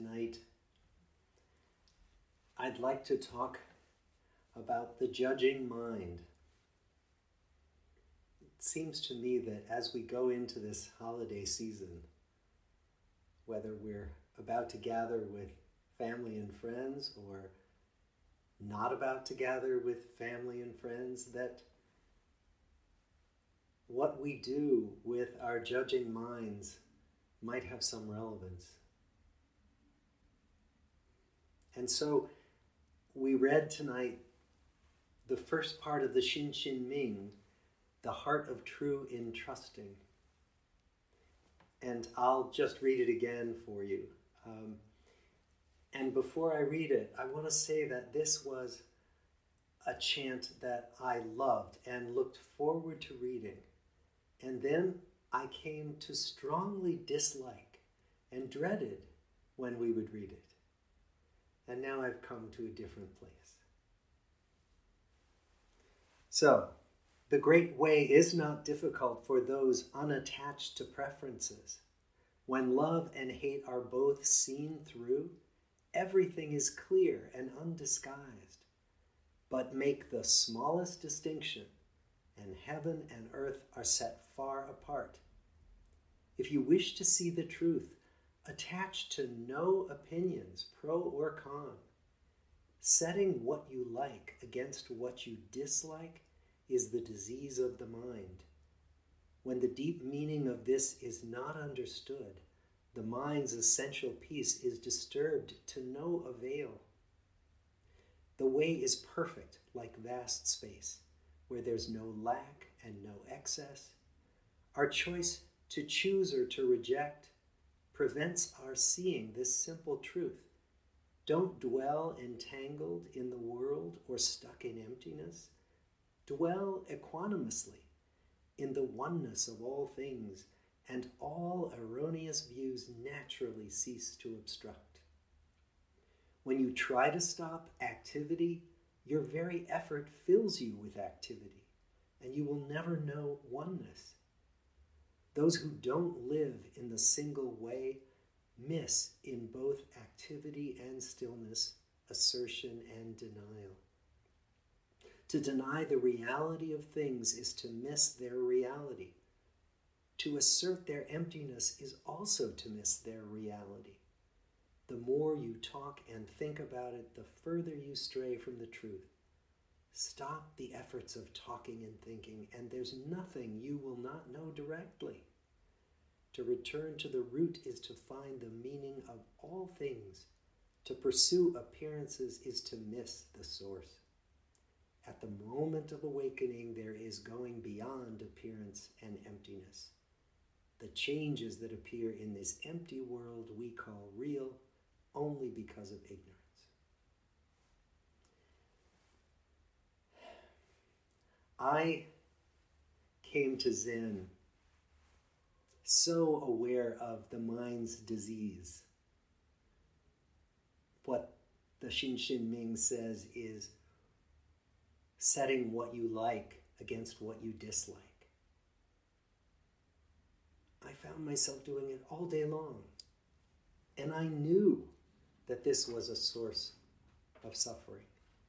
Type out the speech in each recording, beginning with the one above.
tonight, I'd like to talk about the judging mind. It seems to me that as we go into this holiday season, whether we're about to gather with family and friends or not about to gather with family and friends, that what we do with our judging minds might have some relevance. And so we read tonight the first part of the Xin Xin Ming, the heart of true entrusting. And I'll just read it again for you. And before I read it, I want to say that this was a chant that I loved and looked forward to reading. And then I came to strongly dislike and dreaded when we would read it. And now I've come to a different place. So, the great way is not difficult for those unattached to preferences. When love and hate are both seen through, everything is clear and undisguised. But make the smallest distinction, and heaven and earth are set far apart. If you wish to see the truth, attach to no opinions, pro or con. Setting what you like against what you dislike is the disease of the mind. When the deep meaning of this is not understood, the mind's essential peace is disturbed to no avail. The way is perfect, like vast space, where there's no lack and no excess. Our choice to choose or to reject prevents our seeing this simple truth. Don't dwell entangled in the world or stuck in emptiness. Dwell equanimously in the oneness of all things, and all erroneous views naturally cease to obstruct. When you try to stop activity, your very effort fills you with activity, and you will never know oneness. Those who don't live in the single way miss in both activity and stillness, assertion and denial. To deny the reality of things is to miss their reality. To assert their emptiness is also to miss their reality. The more you talk and think about it, the further you stray from the truth. Stop the efforts of talking and thinking, and there's nothing you will not know directly. To return to the root is to find the meaning of all things. To pursue appearances is to miss the source. At the moment of awakening, there is going beyond appearance and emptiness. The changes that appear in this empty world we call real only because of ignorance. I came to Zen so aware of the mind's disease. What the Xin Xin Ming says is setting what you like against what you dislike. I found myself doing it all day long. And I knew that this was a source of suffering.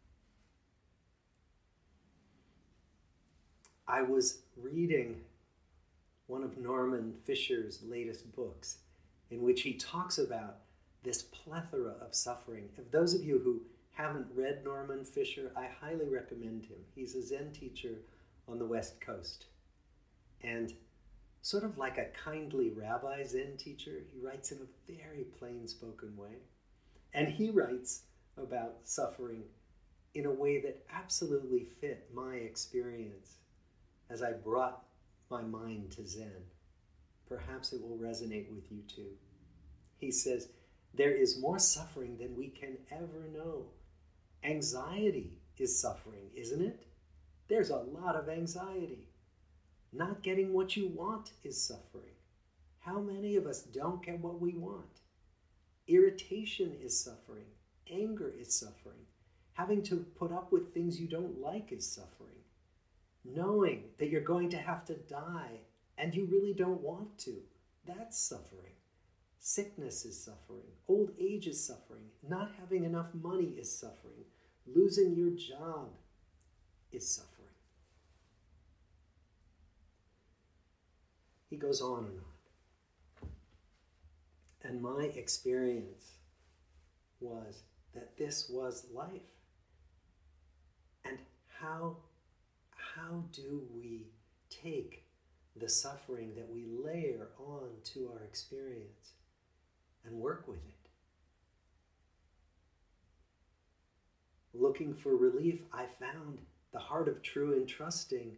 I was reading one of Norman Fisher's latest books, in which he talks about this plethora of suffering. If those of you who haven't read Norman Fisher, I highly recommend him. He's a Zen teacher on the West Coast. And sort of like a kindly rabbi Zen teacher, he writes in a very plain-spoken way. And he writes about suffering in a way that absolutely fit my experience as I brought my mind to Zen. Perhaps it will resonate with you too. He says, there is more suffering than we can ever know. Anxiety is suffering, isn't it? There's a lot of anxiety. Not getting what you want is suffering. How many of us don't get what we want? Irritation is suffering. Anger is suffering. Having to put up with things you don't like is suffering. Knowing that you're going to have to die and you really don't want to, that's suffering. Sickness is suffering. Old age is suffering. Not having enough money is suffering. Losing your job is suffering. He goes on and on. And my experience was that this was life. And how do we take the suffering that we layer on to our experience and work with it? Looking for relief, I found the heart of true and trusting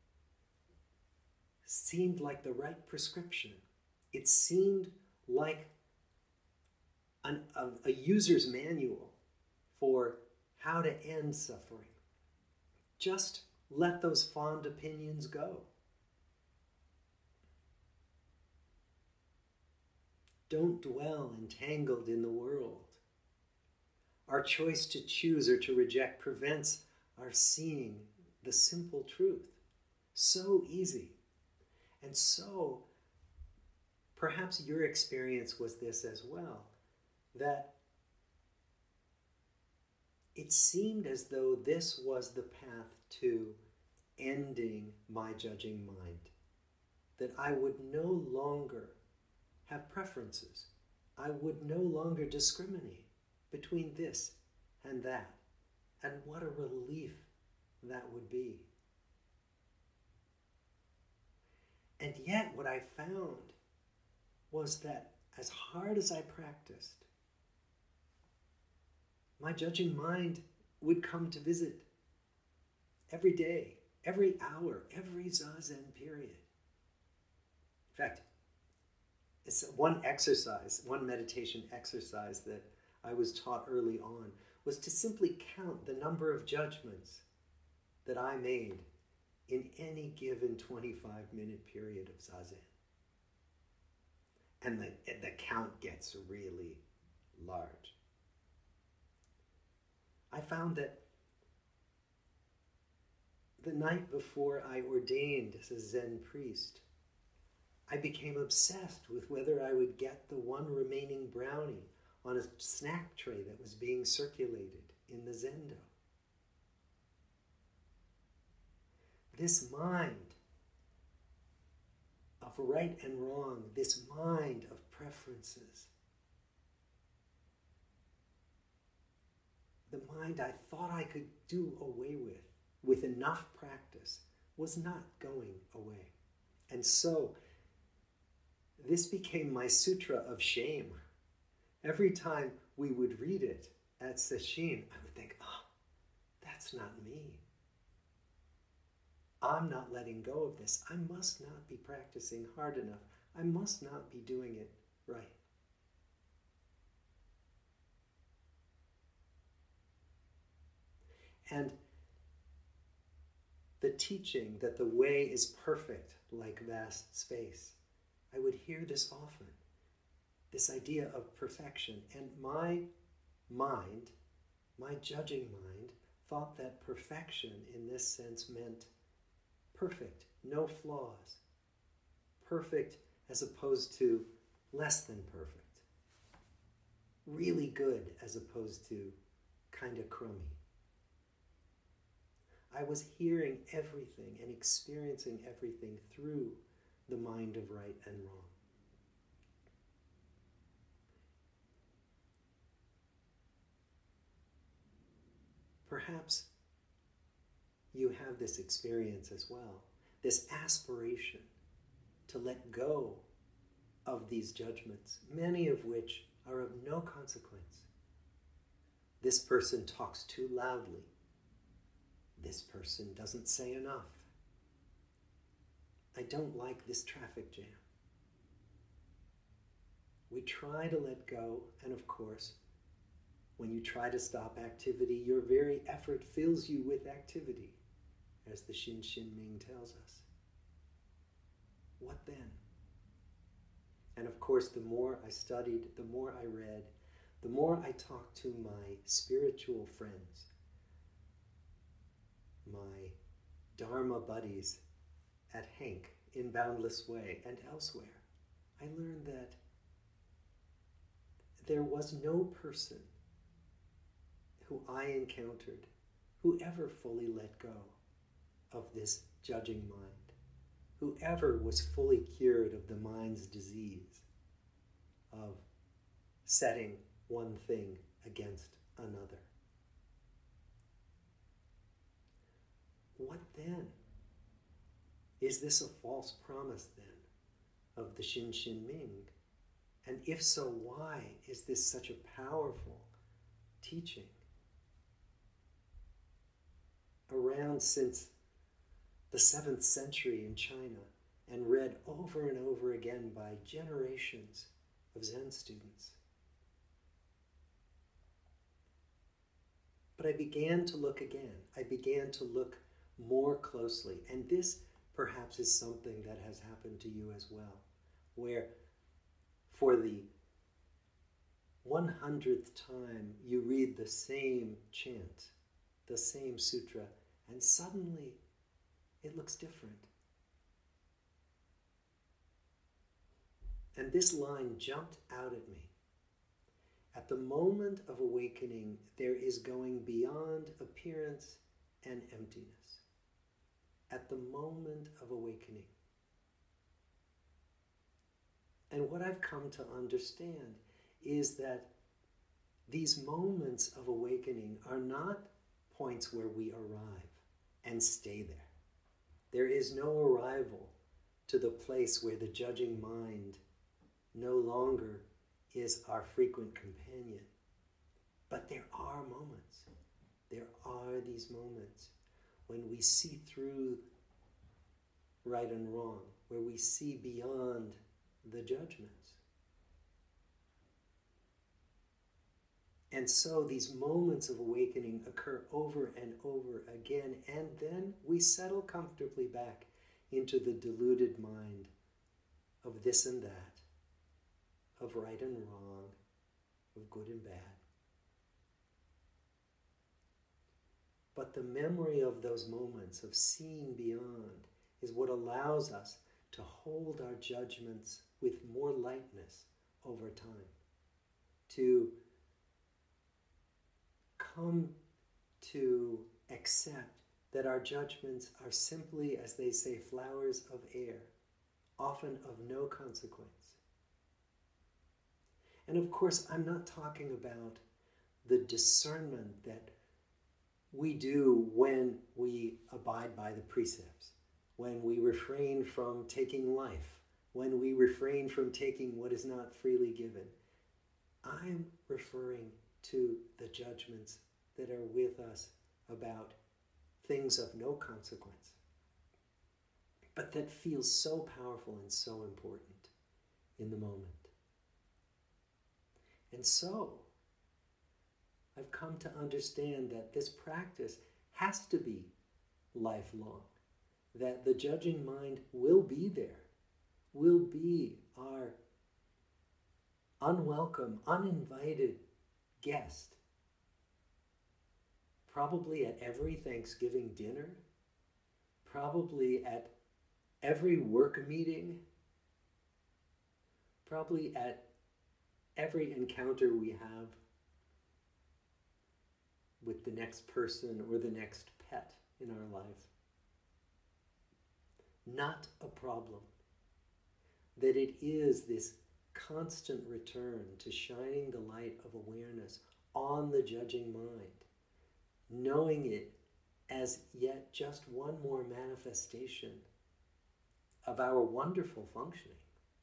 seemed like the right prescription. It seemed like a user's manual for how to end suffering. Just let those fond opinions go. Don't dwell entangled in the world. Our choice to choose or to reject prevents our seeing the simple truth. So easy. And so, perhaps your experience was this as well, that it seemed as though this was the path to ending my judging mind, that I would no longer have preferences. I would no longer discriminate between this and that. And what a relief that would be. And yet what I found was that as hard as I practiced, my judging mind would come to visit every day, every hour, every Zazen period. In fact, it's one meditation exercise that I was taught early on was to simply count the number of judgments that I made in any given 25-minute period of Zazen. And the count gets really large. I found that the night before I ordained as a Zen priest, I became obsessed with whether I would get the one remaining brownie on a snack tray that was being circulated in the Zendo. This mind of right and wrong, this mind of preferences, the mind I thought I could do away with enough practice, was not going away. And so, this became my sutra of shame. Every time we would read it at Sesshin, I would think, oh, that's not me. I'm not letting go of this. I must not be practicing hard enough. I must not be doing it right. And the teaching that the way is perfect like vast space, I would hear this often, this idea of perfection. And my mind, my judging mind, thought that perfection in this sense meant perfect, no flaws. Perfect as opposed to less than perfect. Really good as opposed to kind of crummy. I was hearing everything and experiencing everything through the mind of right and wrong. Perhaps you have this experience as well, this aspiration to let go of these judgments, many of which are of no consequence. This person talks too loudly. This person doesn't say enough. I don't like this traffic jam. We try to let go, and of course, when you try to stop activity, your very effort fills you with activity, as the Shin Shin Ming tells us. What then? And of course, the more I studied, the more I read, the more I talked to my spiritual friends, my Dharma buddies at Hank in Boundless Way and elsewhere, I learned that there was no person who I encountered who ever fully let go of this judging mind, who ever was fully cured of the mind's disease of setting one thing against another. What then? Is this a false promise then of the Xin Xin Ming? And if so, why is this such a powerful teaching? Around since the 7th century in China, and read over and over again by generations of Zen students. But I began to look again. I began to look more closely. And this perhaps is something that has happened to you as well, where for the 100th time you read the same chant, the same sutra, and suddenly it looks different. And this line jumped out at me. At the moment of awakening, there is going beyond appearance and emptiness. At the moment of awakening. And what I've come to understand is that these moments of awakening are not points where we arrive and stay there. There is no arrival to the place where the judging mind no longer is our frequent companion. But there are moments. There are these moments when we see through right and wrong, where we see beyond the judgments. And so these moments of awakening occur over and over again, and then we settle comfortably back into the deluded mind of this and that, of right and wrong, of good and bad. But the memory of those moments of seeing beyond is what allows us to hold our judgments with more lightness over time, to come to accept that our judgments are simply, as they say, flowers of air, often of no consequence. And of course, I'm not talking about the discernment that we do when we abide by the precepts, when we refrain from taking life, when we refrain from taking what is not freely given. I'm referring to the judgments that are with us about things of no consequence, but that feel so powerful and so important in the moment. And so, I've come to understand that this practice has to be lifelong, that the judging mind will be there, will be our unwelcome, uninvited guest, probably at every Thanksgiving dinner, probably at every work meeting, probably at every encounter we have with the next person or the next pet in our life. Not a problem. That it is this constant return to shining the light of awareness on the judging mind, knowing it as yet just one more manifestation of our wonderful functioning.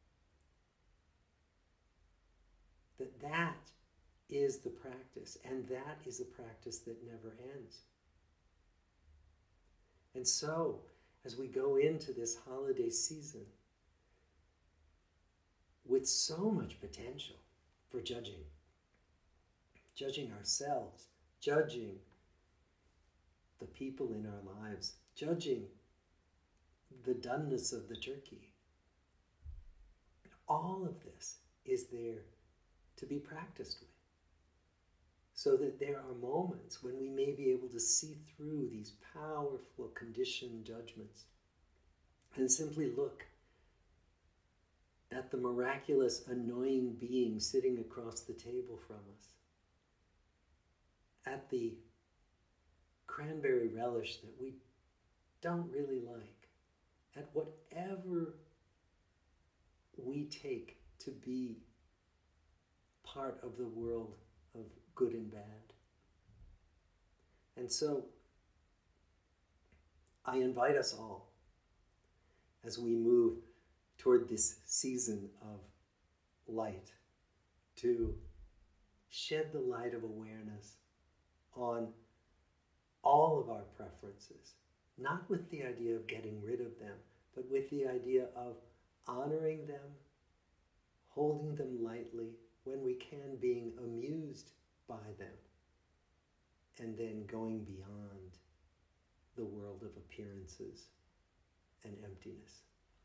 That is the practice, and that is a practice that never ends. And so, as we go into this holiday season with so much potential for judging ourselves, judging the people in our lives, judging the doneness of the turkey, all of this is there to be practiced with, so that there are moments when we may be able to see through these powerful conditioned judgments and simply look at the miraculous, annoying being sitting across the table from us, at the cranberry relish that we don't really like, at whatever we take to be part of the world of good and bad. And so I invite us all, as we move toward this season of light, to shed the light of awareness on all of our preferences, not with the idea of getting rid of them, but with the idea of honoring them, holding them lightly, when we can, being amused by them, and then going beyond the world of appearances and emptiness.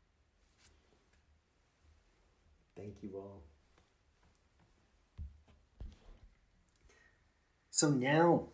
Thank you all. So now